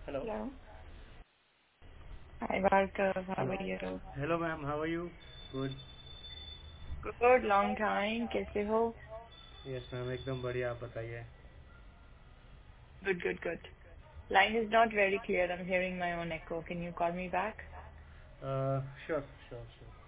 Hello. Hello. Hi, Bhargav. How Hello. are you? Hello, ma'am. How are you? Good. Good, long time. कैसे हो? Yes, ma'am. एकदम बढ़िया. आप बताइए. Good, good, good. Line is not very clear. I'm hearing my own echo. Can you call me back? Sure, sure, sure.